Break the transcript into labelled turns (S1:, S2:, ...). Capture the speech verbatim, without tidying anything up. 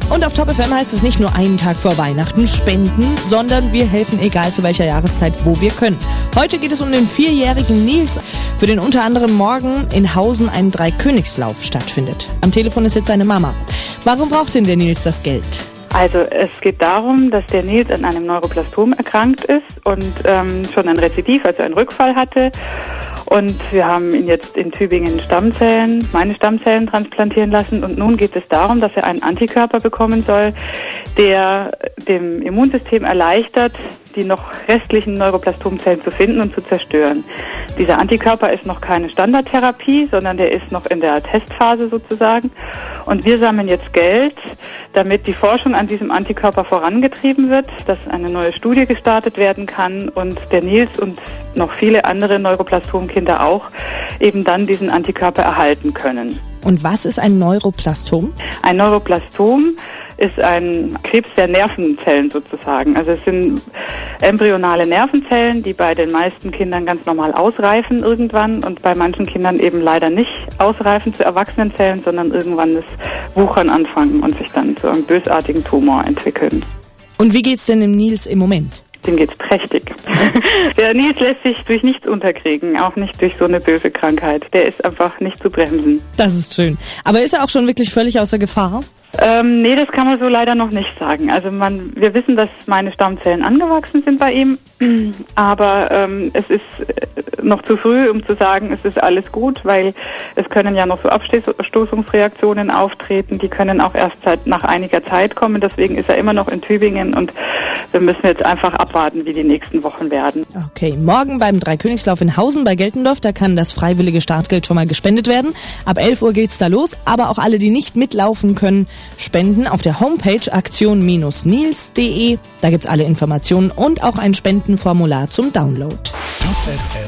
S1: Und auf Top F M heißt es nicht nur einen Tag vor Weihnachten spenden, sondern wir helfen egal zu welcher Jahreszeit, wo wir können. Heute geht es um den vierjährigen Nils, für den unter anderem morgen in Hausen ein Dreikönigslauf stattfindet. Am Telefon ist jetzt seine Mama. Warum braucht denn der Nils das Geld?
S2: Also es geht darum, dass der Nils an einem Neuroblastom erkrankt ist und ähm, schon ein Rezidiv, also einen Rückfall hatte. Und wir haben ihn jetzt in Tübingen Stammzellen, meine Stammzellen transplantieren lassen. Und nun geht es darum, dass er einen Antikörper bekommen soll, der dem Immunsystem erleichtert, die noch restlichen Neuroblastomzellen zu finden und zu zerstören. Dieser Antikörper ist noch keine Standardtherapie, sondern der ist noch in der Testphase sozusagen. Und wir sammeln jetzt Geld, damit die Forschung an diesem Antikörper vorangetrieben wird, dass eine neue Studie gestartet werden kann und der Nils und noch viele andere Neuroblastomkinder auch eben dann diesen Antikörper erhalten können.
S1: Und was ist ein Neuroplastom?
S2: Ein Neuroplastom ist ein Krebs der Nervenzellen sozusagen. Also es sind embryonale Nervenzellen, die bei den meisten Kindern ganz normal ausreifen irgendwann und bei manchen Kindern eben leider nicht ausreifen zu Erwachsenenzellen, sondern irgendwann das Wuchern anfangen und sich dann zu einem bösartigen Tumor entwickeln.
S1: Und wie geht's denn dem Nils im Moment?
S2: Dem geht's prächtig. Der Nils lässt sich durch nichts unterkriegen, auch nicht durch so eine böse Krankheit. Der ist einfach nicht zu bremsen.
S1: Das ist schön. Aber ist er auch schon wirklich völlig außer Gefahr?
S2: Ähm, nee, das kann man so leider noch nicht sagen. Also man, wir wissen, dass meine Stammzellen angewachsen sind bei ihm, aber ähm, es ist noch zu früh, um zu sagen, es ist alles gut, weil es können ja noch so Abstoßungsreaktionen auftreten, die können auch erst seit nach einiger Zeit kommen. Deswegen ist er immer noch in Tübingen und wir müssen jetzt einfach abwarten, wie die nächsten Wochen werden.
S1: Okay, morgen beim Dreikönigslauf in Hausen bei Geltendorf, da kann das freiwillige Startgeld schon mal gespendet werden. Ab elf Uhr geht's da los, aber auch alle, die nicht mitlaufen können, spenden auf der Homepage aktion Bindestrich nils Punkt de. Da gibt's alle Informationen und auch ein Spendenformular zum Download.
S3: Top F M